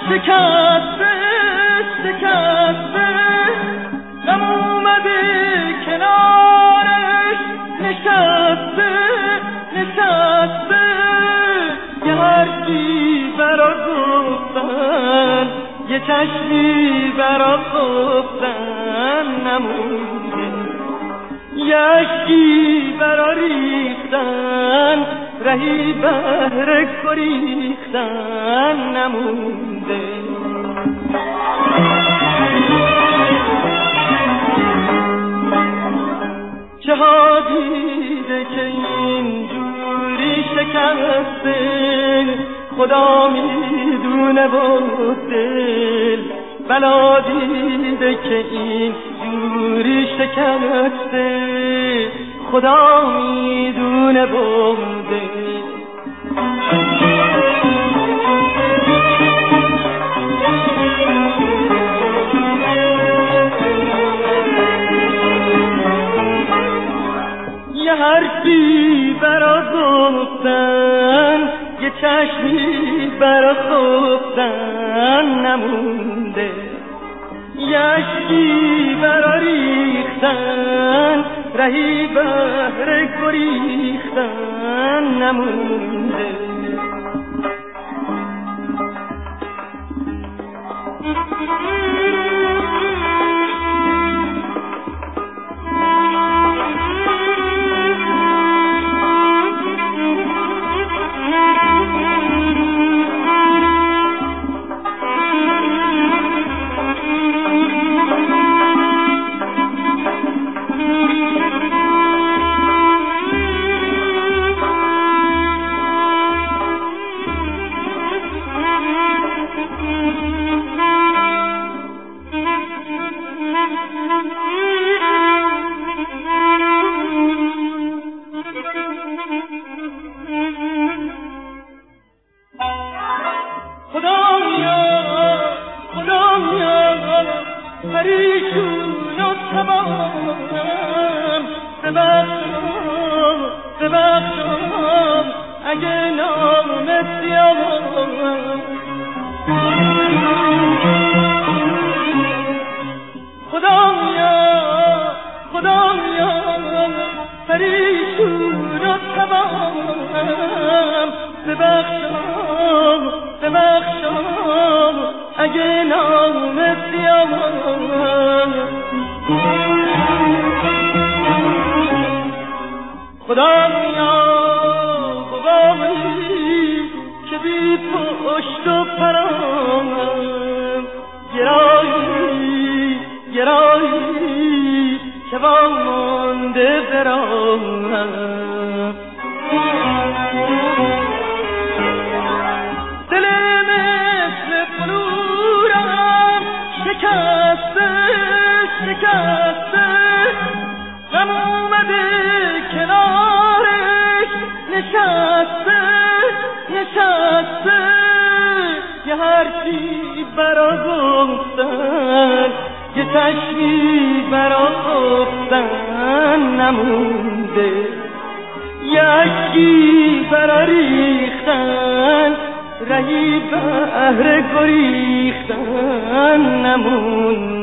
شکسته شکسته غم اومده کنارش نشسته نشسته یه حرفی برا گفتن یه چشمی برا گفتن نمونده یه عشقی برا ریختن رهی بهر گریختن نمونده چه ها دیده که اینجوری شکسته خدا میدونه و دل بلا دیده که اینجوری شکسته خدا میدونه و دل یه حرفی برا گفتن یه چشمی برا گفتن نمونده یه عشقی برا ریختن رهی بهر گریختن نمونده پریشون و تمام ببخشم اگه نامت بیام خدایا پریشون و تمام ببخشم اگه نامت بیام خدایا بابایی که بی پشت و پرام گرایی که وامانده برام دل مثل بلورم شکسته غم اومده کنارش نشسته یه حرفی برا گفتن یه چشمی برا گفتن نمونده یه عشقی برا ریختن رهی بهر گریختن نمونده